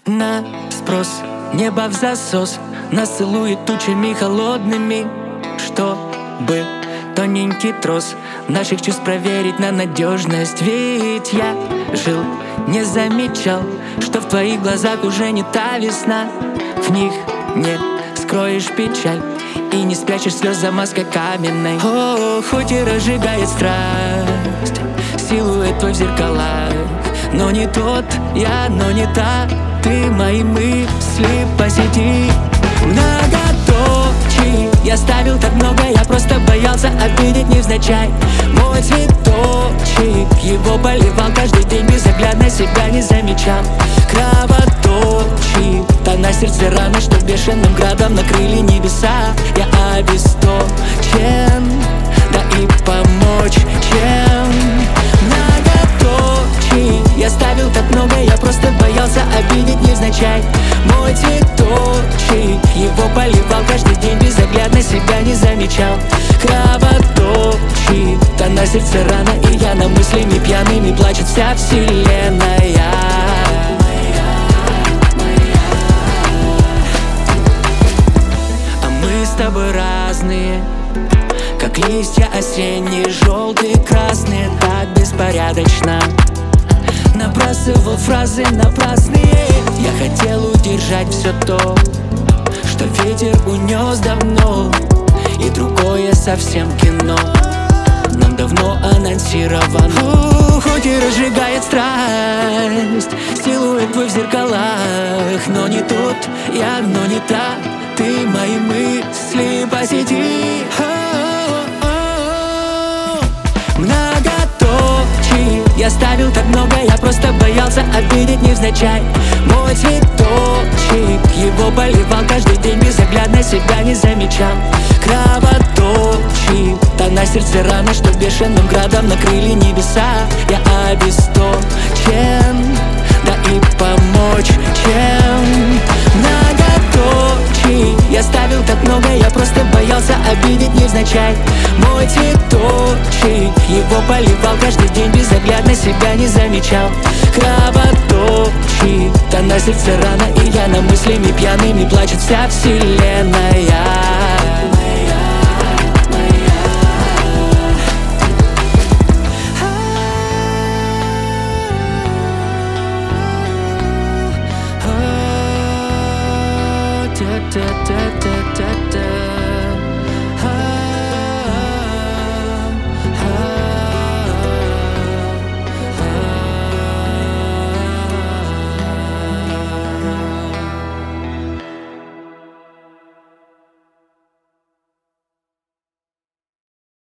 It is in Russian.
На спрос, небо в засос нас целует тучами холодными, чтобы тоненький трос наших чувств проверить на надежность. Ведь я жил, не замечал, что в твоих глазах уже не та весна. В них не скроешь печаль и не спрячешь слез за маской каменной. О, хоть и разжигает страсть силуэт твой в зеркалах, но не тот я, но не та ты. Мои мысли по сети многоточий. Я ставил так много, я просто боялся обидеть невзначай. Мой цветочек, его поливал каждый день, безоглядно себя не замечал. Кровоточит, а на сердце раны, что бешеным градом накрыли небеса. Я обесточен, да и помочь чем. Многоточий, я ставил так много, я просто боялся обидеть невзначай. Мой цветочек, его поливал каждый день, безоглядно себя не замечал. Кровоточит, а на сердце рана, и я на мыслями пьяными плачет вся вселенная. А мы с тобой разные, как листья осенние, желтые, красные, так беспорядочно. Набрасывал фразы напрасные. Я хотел удержать все то, что ветер унес давно, и другое совсем кино нам давно анонсировано. Хоть и разжигает страсть силуэт твой в зеркалах, но не тот я, но не та ты. Мои мысли по сети многоточий. Я ставил так много, я просто боялся обидеть невзначай. Мой цветочек, его поливал каждый день, безоглядно себя не замечал. Кровоточит, а на сердце рана, что бешеным градом накрыли небеса. Я обесточен, да и помочь чем. Многоточий, я ставил так много, я просто боялся обидеть невзначай. Мой цветочек, его поливал каждый день, безоглядно себя не замечал. Кровоточит, а на сердце рана, и я на мыслями пьяными плачет вся вселенная. Da da da da da.